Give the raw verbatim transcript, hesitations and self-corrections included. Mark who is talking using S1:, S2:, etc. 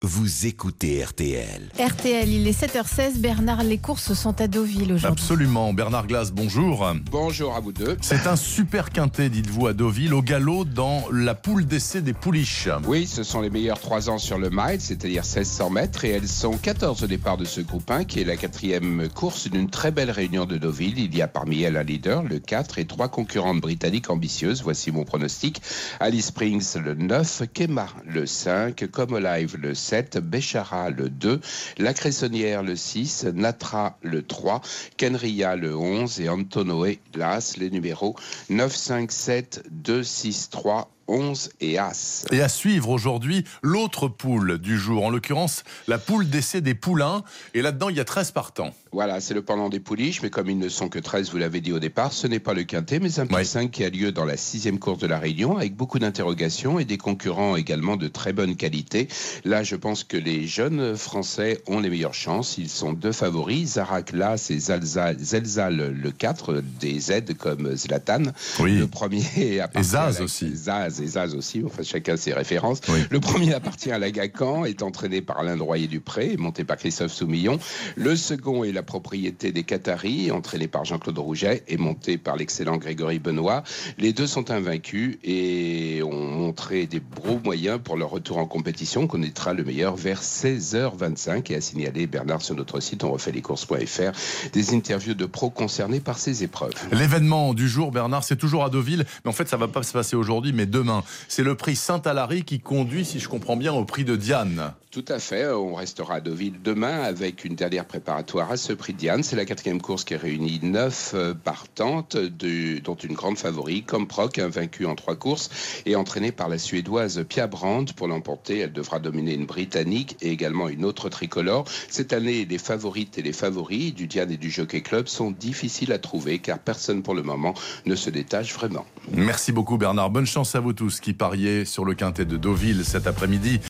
S1: Vous écoutez R T L.
S2: R T L, il est sept heures seize. Bernard, les courses sont à Deauville aujourd'hui.
S3: Absolument. Bernard Glass, bonjour.
S4: Bonjour à vous deux.
S3: C'est un super quintet, dites-vous, à Deauville, au galop dans la poule d'essai des pouliches.
S4: Oui, ce sont les meilleurs trois ans sur le mile, c'est-à-dire seize cents mètres, et elles sont quatorze au départ de ce groupe un, qui est la quatrième course d'une très belle réunion de Deauville. Il y a parmi elles un leader, le quatre, et trois concurrentes britanniques ambitieuses. Voici mon pronostic. Alice Springs, le neuf, Kema, le cinq, Come Alive, le sept, Béchara, le deux, La Cressonnière, le six, Natra, le trois, Kenria, le onze, et Antonoé, l'As, les numéros neuf, cinq, sept, deux, six, trois, onze et As.
S3: Et à suivre aujourd'hui, l'autre poule du jour, en l'occurrence la poule d'essai des poulains. Et là-dedans, il y a treize partants.
S4: Voilà, c'est le pendant des pouliches, mais comme ils ne sont que treize, vous l'avez dit au départ, ce n'est pas le quintet, mais un
S3: Ouais.
S4: P cinq qui a lieu dans la sixième course de la Réunion, avec beaucoup d'interrogations et des concurrents également de très bonne qualité. Là, je pense que les jeunes Français ont les meilleures chances. Ils sont deux favoris, Zarak Las et Zalza, Zelzal le quatre, des Z comme Zlatan.
S3: Oui.
S4: Le premier appartient
S3: Et Zaz
S4: à la...
S3: aussi.
S4: Zaz et Zaz aussi, enfin chacun ses références.
S3: Oui.
S4: Le premier appartient à l'Agacan, est entraîné par Alain Droyer-Dupré, monté par Christophe Soumillon. Le second est la propriété des Qataris, entraîné par Jean-Claude Rouget et monté par l'excellent Grégory Benoît. Les deux sont invaincus et ont montré des gros moyens pour leur retour en compétition. On connaîtra le meilleur vers seize heures vingt-cinq. Et à signaler, Bernard, sur notre site, on refait les courses point F R, des interviews de pros concernés par ces épreuves.
S3: L'événement du jour, Bernard, c'est toujours à Deauville, mais en fait, ça ne va pas se passer aujourd'hui, mais demain. C'est le prix Saint-Alary qui conduit, si je comprends bien, au prix de Diane.
S4: Tout à fait, on restera à Deauville demain avec une dernière préparatoire à ce prix de Diane. C'est la quatrième course qui réunit neuf partantes, de, dont une grande favorite, Comproc, invaincue en trois courses, et entraînée par la Suédoise Pia Brandt. Pour l'emporter, elle devra dominer une Britannique et également une autre tricolore. Cette année, les favorites et les favoris du Diane et du Jockey Club sont difficiles à trouver, car personne pour le moment ne se détache vraiment.
S3: Merci beaucoup, Bernard. Bonne chance à vous tous qui pariez sur le quintet de Deauville cet après-midi.